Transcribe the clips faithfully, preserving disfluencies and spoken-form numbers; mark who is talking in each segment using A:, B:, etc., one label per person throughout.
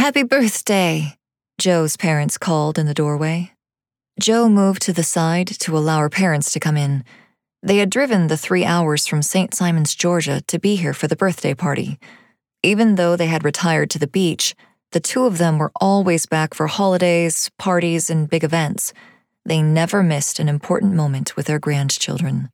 A: Happy birthday, Joe's parents called in the doorway. Joe moved to the side to allow her parents to come in. They had driven the three hours from Saint Simons, Georgia, to be here for the birthday party. Even though they had retired to the beach, the two of them were always back for holidays, parties, and big events. They never missed an important moment with their grandchildren.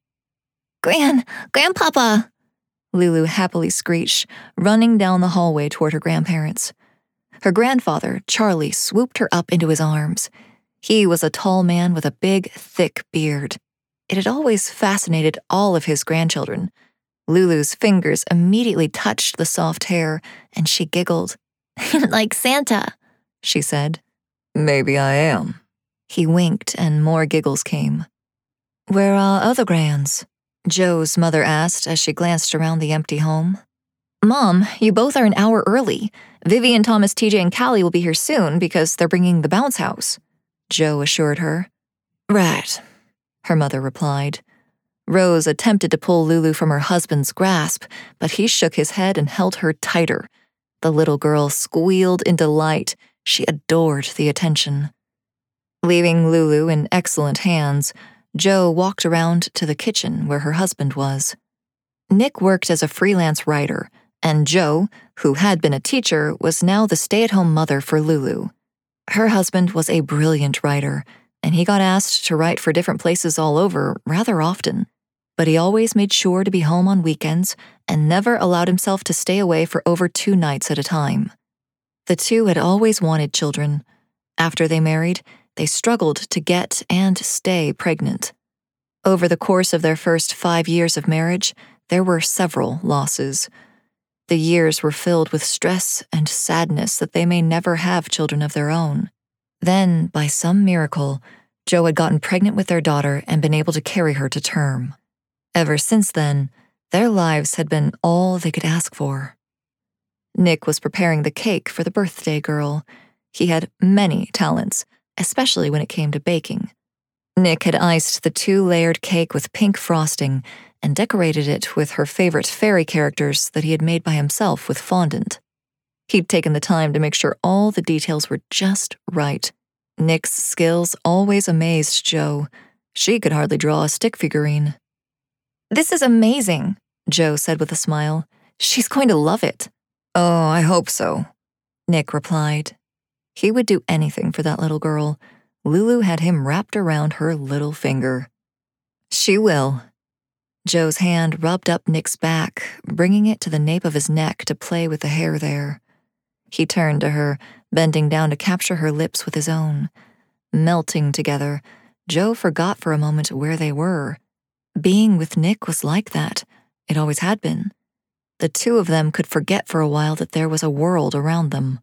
A: "Gran, Grandpapa!" Lulu happily screeched, running down the hallway toward her grandparents. Her grandfather, Charlie, swooped her up into his arms. He was a tall man with a big, thick beard. It had always fascinated all of his grandchildren. Lulu's fingers immediately touched the soft hair, and she giggled. "Like Santa," she said. "Maybe I am." He winked, and more giggles came. "Where are other grands?" Joe's mother asked as she glanced around the empty home. "Mom, you both are an hour early. Vivian, Thomas, T J, and Callie will be here soon because they're bringing the bounce house," Joe assured her. "Right," her mother replied. Rose attempted to pull Lulu from her husband's grasp, but he shook his head and held her tighter. The little girl squealed in delight. She adored the attention. Leaving Lulu in excellent hands, Joe walked around to the kitchen where her husband was. Nick worked as a freelance writer, and Joe, who had been a teacher, was now the stay-at-home mother for Lulu. Her husband was a brilliant writer, and he got asked to write for different places all over rather often. But he always made sure to be home on weekends and never allowed himself to stay away for over two nights at a time. The two had always wanted children. After they married, they struggled to get and stay pregnant. Over the course of their first five years of marriage, there were several losses. The years were filled with stress and sadness that they may never have children of their own. Then, by some miracle, Joe had gotten pregnant with their daughter and been able to carry her to term. Ever since then, their lives had been all they could ask for. Nick was preparing the cake for the birthday girl. He had many talents, especially when it came to baking. Nick had iced the two-layered cake with pink frosting and decorated it with her favorite fairy characters that he had made by himself with fondant. He'd taken the time to make sure all the details were just right. Nick's skills always amazed Joe. She could hardly draw a stick figurine. "This is amazing," Joe said with a smile. "She's going to love it." "Oh, I hope so," Nick replied. He would do anything for that little girl. Lulu had him wrapped around her little finger. "She will." Joe's hand rubbed up Nick's back, bringing it to the nape of his neck to play with the hair there. He turned to her, bending down to capture her lips with his own. Melting together, Joe forgot for a moment where they were. Being with Nick was like that. It always had been. The two of them could forget for a while that there was a world around them.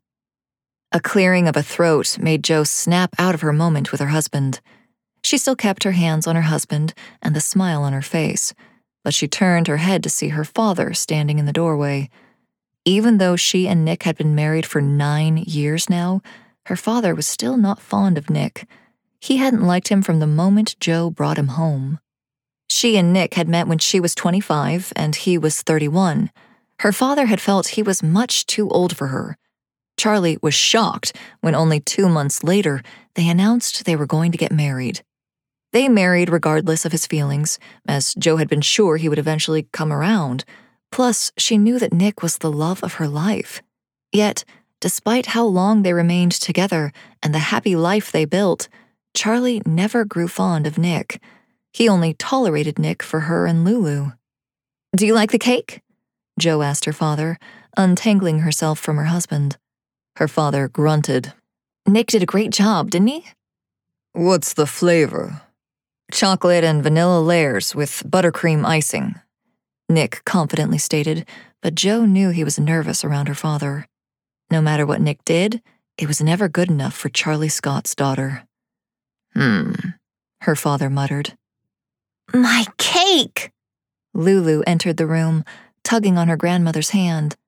A: A clearing of a throat made Joe snap out of her moment with her husband. She still kept her hands on her husband and the smile on her face, but she turned her head to see her father standing in the doorway. Even though she and Nick had been married for nine years now, her father was still not fond of Nick. He hadn't liked him from the moment Joe brought him home. She and Nick had met when she was twenty-five and he was thirty-one. Her father had felt he was much too old for her. Charlie was shocked when only two months later they announced they were going to get married. They married regardless of his feelings, as Joe had been sure he would eventually come around. Plus, she knew that Nick was the love of her life. Yet, despite how long they remained together and the happy life they built, Charlie never grew fond of Nick. He only tolerated Nick for her and Lulu. "Do you like the cake?" Joe asked her father, untangling herself from her husband. Her father grunted. "Nick did a great job, didn't he?" "What's the flavor?" "Chocolate and vanilla layers with buttercream icing," Nick confidently stated, but Joe knew he was nervous around her father. No matter what Nick did, it was never good enough for Charlie Scott's daughter. "Hmm," her father muttered. "My cake!" Lulu entered the room, tugging on her grandmother's hand.